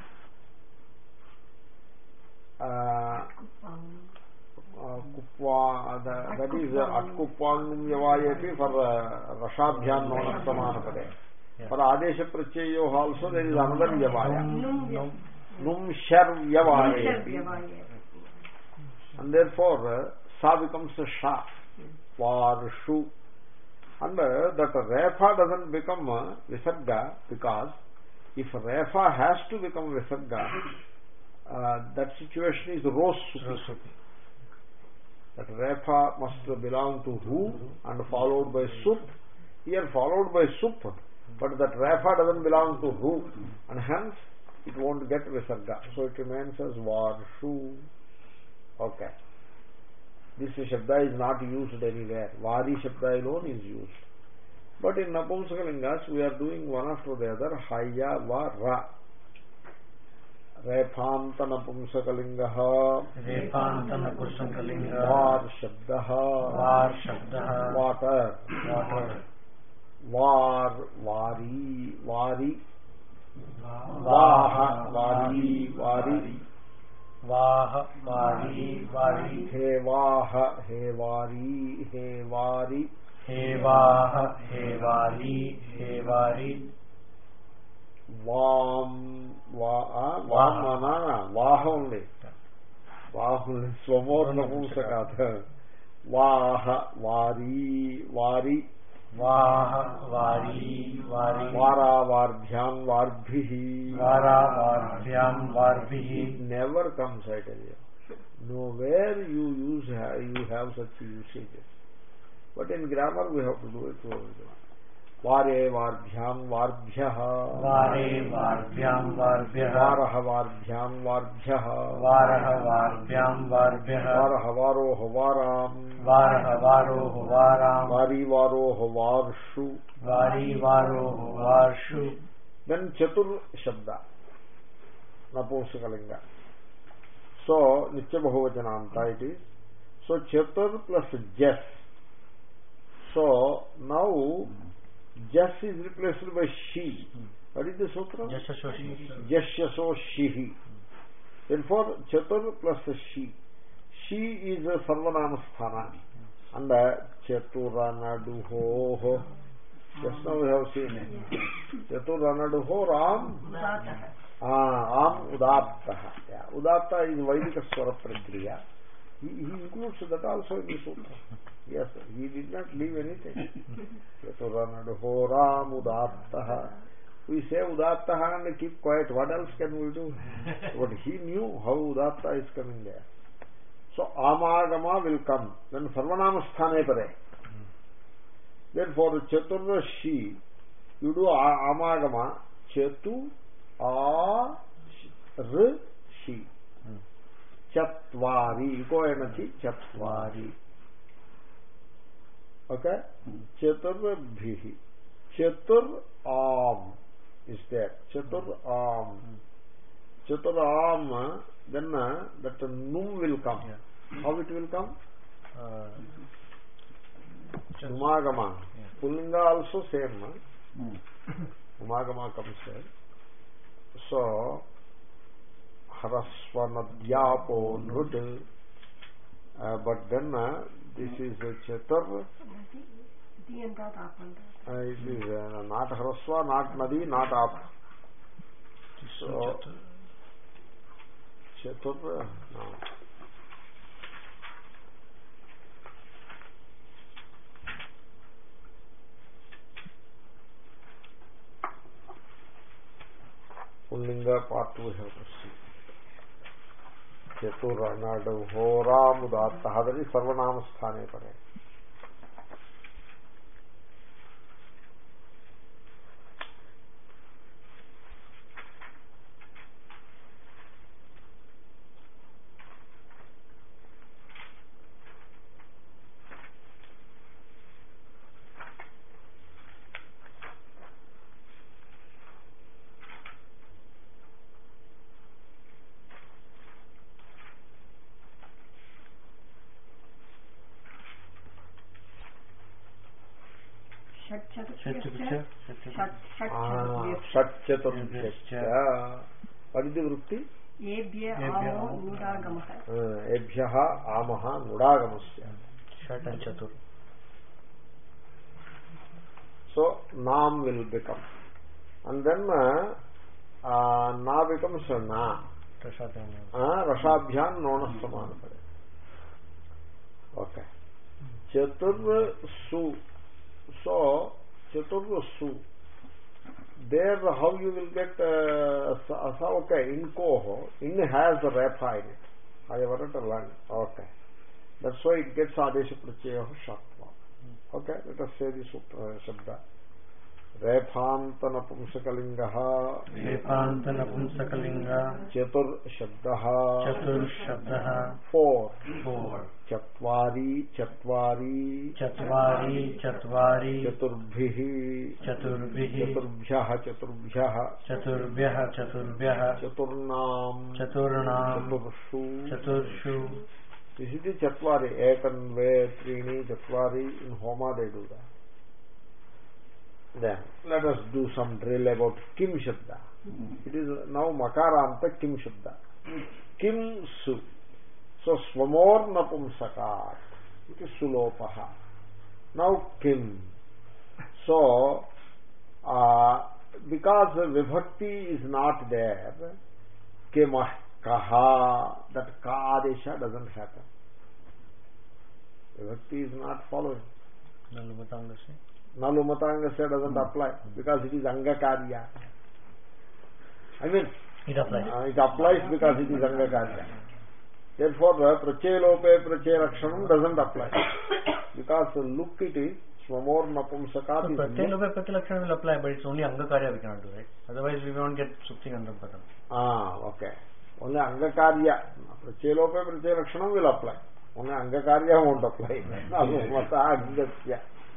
uh, uh, kupva, the, that is uh, atkupvangum vyavayepi for uh, rashabhyam nonastamanapade. For adesha prachayo also there is another vyavaya. Num shar vyavayepi. And therefore uh, sa becomes a sha. Varshu. And uh, that refa doesn't become uh, visarga, because if refa has to become visarga, uh, that situation is rosupi. That refa must belong to hu and followed by sup. Here followed by sup, but that refa doesn't belong to hu, and hence it won't get visarga. So it remains as varshu. Okay. This shabda is not used anywhere. Vari shabda alone is used. But in Napumsakalingas we are doing one after the other. Haya va ra. Rephanta Napumsakalingaha. Rephanta Napumsakalingaha. Var shabdaha. Var shabdaha. Water. Water. Var, vari, vari. Vaha, vari, vari. Vaha, vari, vari. He vaha, he vari, he vari. He vaha, he vari, he vari. Vam, va, vam, manana, vaha only. Vaha only. Swamor napumsakat. Vaha, vari, vari. Vaha, vari, vari. Vara, varbhyam, varbhihi. Vara, varbhyam, varbhihi. Never comes, I tell you. Nowhere you use, you have such usages. But in grammar we have to do it over there. Vare, varbhyam, varbhyaha. Vare, varbhyam, varbhyaha. Varaha, varbhyam, varbhyaha. Varaha, varbhyam, varbhyaha. Varaha, varoha, varam. Varaha, varoha, varam. Vari, varoha, varshu. Vari, varoha, varshu. Then chatur shabda. Napumsakalinga. So, nitya bahuvachananta it is. So, chatur plus jas. So, now, jas is replaced by she. What is the sutra? Jasyaso shihi. Therefore, chatur plus she. She is a sarvanama sthana. And chaturanaduho. Just now we have seen it. Chaturanaduho ram. Ah, am udattaha. Yeah. Udatta is Vaidika Swara Prakriya. He, he includes that also in the sutra. Yes, he did not leave anything. Chaturanadhoram udattaha. We say udattaha and keep quiet. What else can we do? But he knew how udatta is coming there. So amagama will come. Then sarvanama sthane pare. Then for the chaturrashi, you do amagama. Chatu a r shi. Chatvari. Go and chatvari. Okay? Chaturabhihi. Chatur am is there. Chatur am. Chatur am, then uh, that num will come. Yeah. How it will come? Uh, Umagama. Yeah. Pullinga also same. Mm. Umagama comes there. So, Harasvanadyapo Nrud. Uh, but then uh, this is a Chatur. Uh, it is uh, not Harasva, not Nadi, not Ap. So, Chatur, uh, no. Pullinga part we have to see. Chaturana Hora Mudatta Hadari Sarvanama Sthane Pare. Shatchaturvya. What is the vrutti? Ebhya nudagamaha. Ebhya amaha nudagamasya. Shat and Chatur. So Nam will become. And then uh, uh, Na becomes uh, Na. Uh, Rashabhyan Nona Samana. Okay. Chatur Su. So, Chaturvasu. There, how you will get uh, okay, in Koho, in has the Repha in it. I have already learned. Okay. That's why it gets Adesha Pratyaya Shatva. Okay, let us say this uh, Shabda. Rephantana Pumsakalingaha. Rephantana Pumsakalinga. Chatur Shabdaha. Chatur Shabdaha. Four. Four. Chatvari, Chatvari, Chatvari, Chatvari, Chaturbhihi, Chaturbhihi, Chaturbhyaha, Chaturbhyaha, Chaturbhyaha, Chaturbhyaha, Chaturnam, Chaturnam, Chaturshu, Chaturshu. This is the Chatvari, Ekan, Ve, Trini, Chatvari. In Homa they do that. Then let us do some drill about Kim Shabda. Mm-hmm. It is now Makaranta Kim Shabda. Kim Su. So Swamor Napumsakat. It is Sulopaha. Now Kim. So uh, because Vibhakti is not there, Kimah Kaha, that Ka Adesha doesn't happen. Vibhakti is not following. Nalumatangasya doesn't mm. apply because it is Angakarya. I mean, it applies. Uh, it applies because it is Angakarya. Therefore, Prachelope Prachelakshanam doesn't apply because look it is Swamor Napumsakat. So Prachelope Prachelakshanam will apply, but it's only Angakarya we cannot do, right? Otherwise, we won't get Sukti Gandham Padam. Ah, okay. Only Angakarya. Prachelope Prachelakshanam will apply. Only Angakarya won't apply. Nalumata Angasya.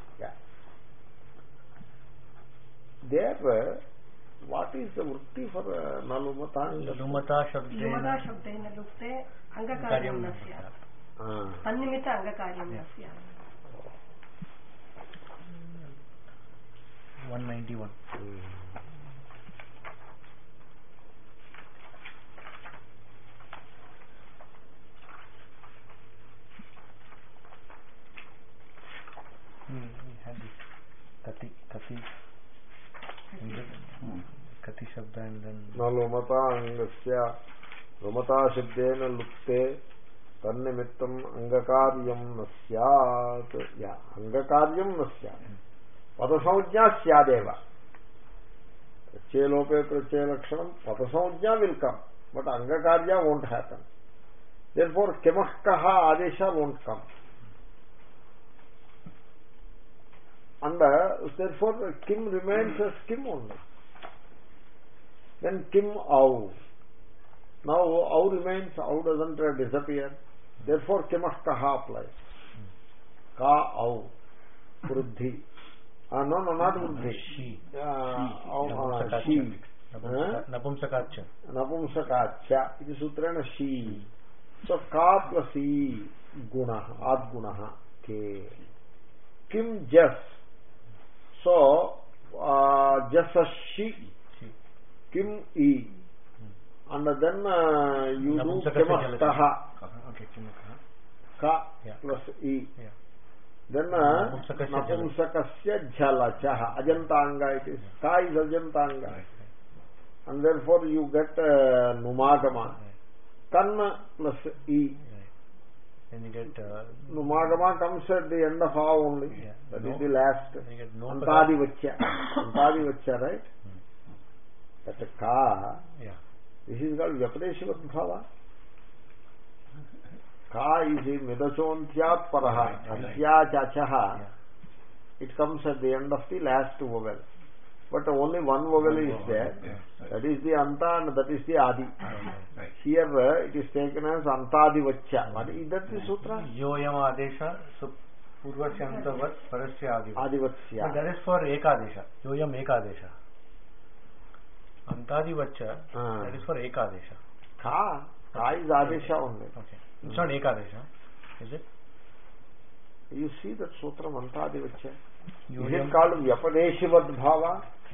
There, what is the vrutti for uh, Nalumata? Nalumata Shabdena. Nalumata Shabdena lukte Angakaryam nasya. Tannimita Angakaryam nasya. one ninety-one. Hmm. Hmm, we had it. Kati, Kati. Kati Shabda and then Nalumata Angasya Lumata Shabdena Lukte తన్నిమిత్తం అంగకార్యం న స్యాత్. Yeah అంగకార్యం న స్యాత్. పద సంజ్ఞా స్యాదేవ. ప్రత్యయలోపే ప్రత్యయ లక్షణం పద సంజ్ఞా will come, but అంగకార్య won't happen. therefore kimah kaha adesha won't come, and uh, therefore kim remains as kim only. Then kim au, now au remains, au doesn't uh, disappear, therefore kimah kaha applies. Ka au vruddhi, ah no no not vruddhi, she, uh, au uh, she napumsakacha, napumsakacha iti sutrena she. So ka plus e guna, ad guna ke. Kim jas, so uh, jas she, kim e, and then uh, you do kimah kaha, ka plus e, then uh, napumsakasya jalachaha, ajantanga, it is ka is ajantanga, and therefore you get uh, numagama. Kanna plus e, and you get uh, numagama comes at the end of a only, yeah, that no, is the last. you get no Antadivaccha, Antadivaccha, right? Hmm. That's a ka. Yeah. This is called Vyapadeshivat bhava. Ka is in Midachontyat paraha, Antya chachaha. It comes at the end of the last vowel. But only one vowel is there. That is the anta and that is the adi. Here uh, it is taken as antadivaccha. What is that the sutra? Yoyam adesha so purvasya antavat parasya adivaccha. Adivaccha. But that is for ekadesha. Yoyam ekadesha. Antadivaccha, uh. that is for ekadesha. Ka. Ka is adesha only. Okay. It's not ekadesha, is it? You see that sutra antadivaccha. Is Yoyam it called Vyapadeshivat bhava?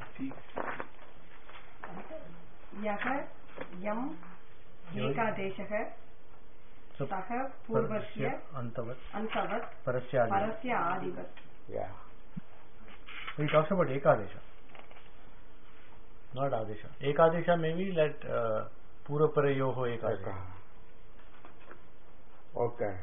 yaha yam ekadeshah sah purvasya antavat antavat parasya parasya adivat. Yeah. He talks about ekadesha, not adesha. Ekadesha may be that uh, puraparayoho ekadesha. Okay.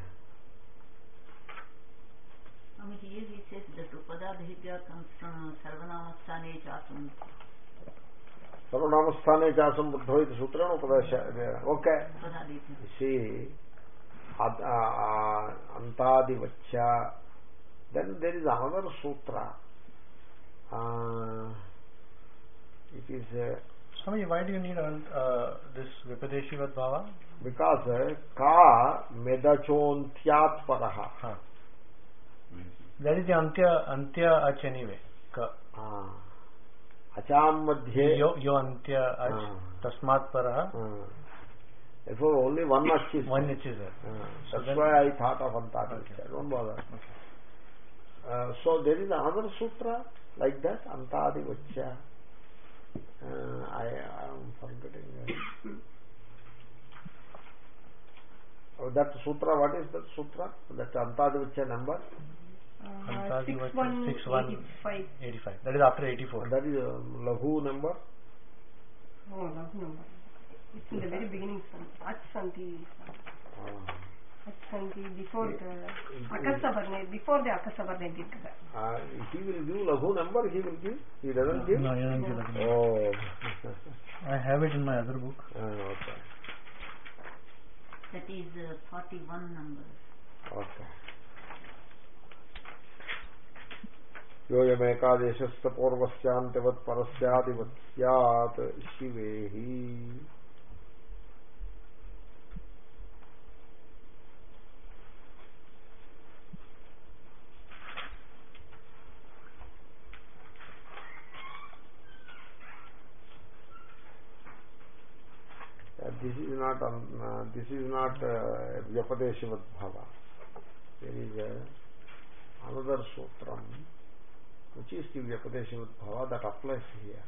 I mean, here he says that Upada Bhegya comes from Sarvanamastane Chasam. Sarvanamastane Chasam Buddho iti sutrana upadesha. Okay. See, ad, uh, uh, antadivaccha. Then there is another sutra. Uh, it is... Uh, Swami, why do you need uh, this Vipadeshivat bhava? Because uh, ka medachontyat paraha. Huh. That is the antya, antya ach anyway. Ka. Ah. Acham madhye. Yo, yo antya ach ah. tasmat paraha. Ah. Therefore only one ach is one ach is there. Ah. So That's then, why I thought of antadivaccha. Okay. Don't bother. Okay. Uh, so there is another sutra like that, antadivaccha. Uh, I am forgetting. Uh, that sutra, what is that sutra? That antadivaccha number? Uh, six one eighty-five. eighty-five. That is after eighty-four. That is uh, Lahu number. Oh, Lahu number. It's in the very beginning. Ach Santi. Uh, Ach Santi before the Akasavarne. Before the Akasavarne Dirgha. uh, he will give Lahu number. He will give. He doesn't give. No, he doesn't give that. Oh. I have it in my other book. Uh, okay. That is uh, forty-one numbers. Okay. योयमेकादेशस्य पूर्वस्यान्त्यवत् परस्यादिवत् स्यात् शिवेहि. This is not um, uh, this is not uh, Vyapadeshivat bhava. There is uh, another sutram which is the Vyapadeshivat bhava that applies here.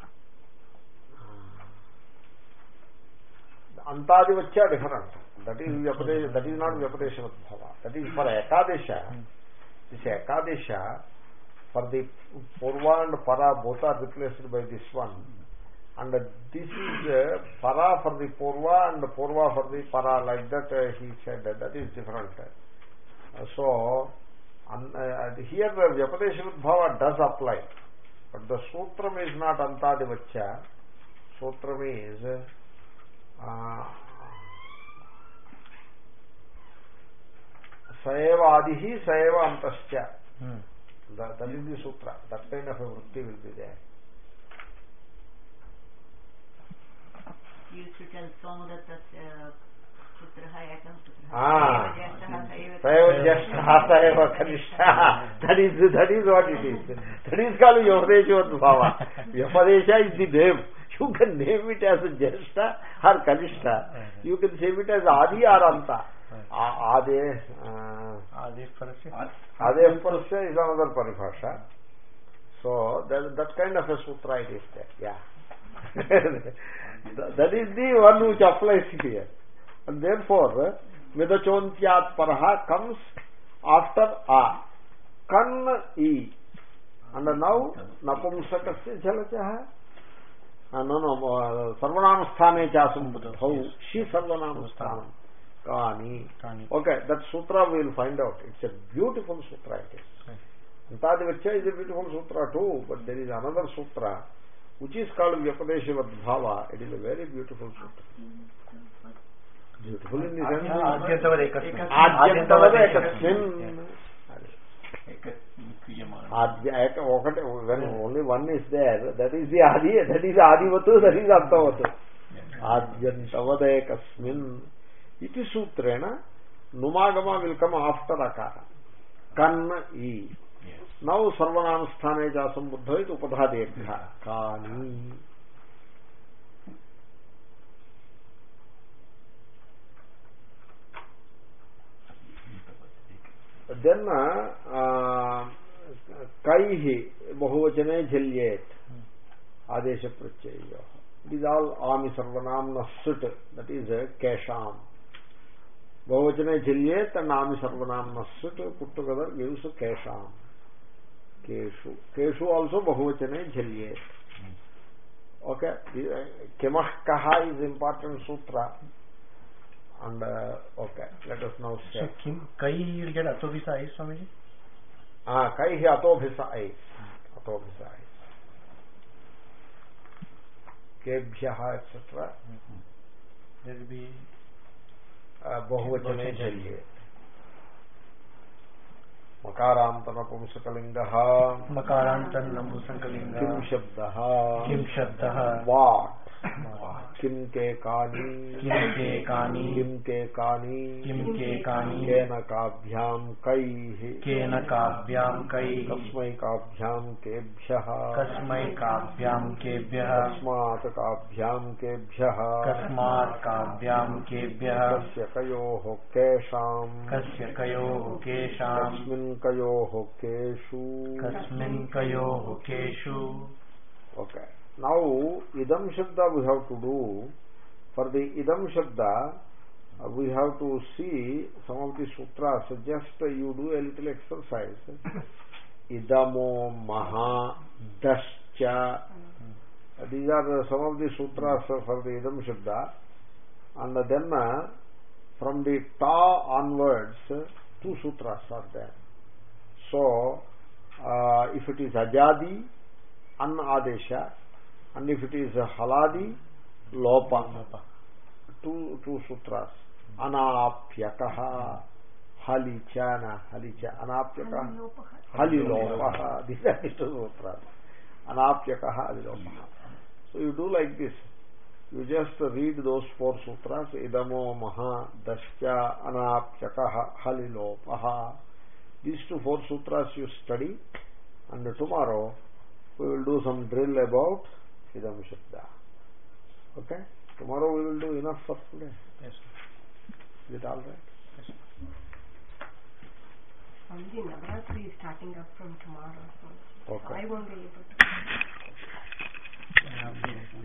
Uh, Antadivaccha different. That is Vyapadesh, that is not Vyapadeshivat bhava. That is for Ekadesha. This Ekadesha, for the Purva and Para both are replaced by this one. And this is uh, para for the purva and purva for the para, like that uh, he said that, that is different. Uh, so um, uh, here the Vyapadesha Bhava does apply, but the sutram is not antadivachya. Sutram is uh, saeva adihi saeva antascha. Hmm. That, that is the sutra. That kind of a vritti will be there. You should tell Somudattasya putraha ekam putraha. Ah. Saeva Jyeshtaha saeva kanishtaha. That is, that is what it is. That is called Vyapadesha Bhava. Vyapadesha is the name. You can name it as Jyeshta or Kanishta. You can say it as Adi or Anta. Ade Ade Parasya. Ade Parasya is another paribhasha. So that, that kind of a sutra it is there. Yeah. That is the one which applies here. And therefore, Vidachontyat Paraha comes after A. Kan E. And now, Napumsakasya Jalachaha. Uh, no, no, Sarvanamsthane Chasum Buddhau. She Sarvanamsthanam. Kani. Okay, that sutra we will find out. It's a beautiful sutra it is. Antadivachya is a beautiful sutra too, but there is another sutra which is called Vyapadesha Bhava. It is a very beautiful sutra. Beautiful in the sense Adyantavad Ekasmin. When only one is there, that is the Adi, that is Adivatu, that is Antavatu. Adyantavad Ekasmin. Iti sutrena, Numagama will come after Akara. Kan E. Yes. Now Sarvanam Sthane Jasam Buddha it Upadhadekha. Kani. Then uh, Kaihi Bahuvachane Jhalyet Adesha Prachayo. It is all Ami Sarvanam Nasut. That is a Kesham. Bahuvachane Jhalyet and Ami Sarvanam Nasut put together gives a Kesham. Keshu. Keshu also Bahuvachane Jhalyet. Okay. Kemah Kaha is important sutra. And uh, okay, let us now say. So, Kim, Kai you will get Atobhisa Ais, Swamiji? Ah, Kai hi Atobhisa Ais. Atobhisa Ais. Kebhyaha, et cetera. There will be Bahuvachane Jhalyet. Makarantana Pumsakalingaha. Makarantana Pumsakalingaha. Kim Shabdaha. Kim Shabdaha. What? Kim ke kani. Kim ke kani. Kim ke kani. Kim ke kani. Kena kabhyam kaihi. Kena kabhyam kaihi. Kasmai kabhyam kebhyaha. Kasmai kabhyam kebhyaha. Kasmat kabhyam kebhyaha. Kasmat kabhyam kebhyaha. Kasya kayoho kesham. Kasya kayoho kesham. Kasmin kayoho keshu. Kasmin kayoho keshu. Okay. Now, idam shabda we have to do. For the idam shabda, uh, we have to see some of the sutras. So just uh, you do a little exercise. Idamo maha dascha. Uh, these are uh, some of the sutras uh, for the idam shabda. And uh, then uh, from the ta onwards, uh, two sutras are there. So, uh, if it is ajadi, an adesha. And if it is haladi, lopa. Two, two sutras. Anapyakaha, halichana, halicha, anapyakaha, halilopaha. These are the two sutras. Anapyakaha, halilopaha. So you do like this. You just read those four sutras. Idamo maha, dasya, anapyakaha, halilopaha. These two four sutras you study. And tomorrow we will do some drill about Idam Shabda. Okay? Tomorrow we will do enough for today. Yes. Is it all right? Yes. Only Navaratri is starting up from tomorrow. So okay. I won't be able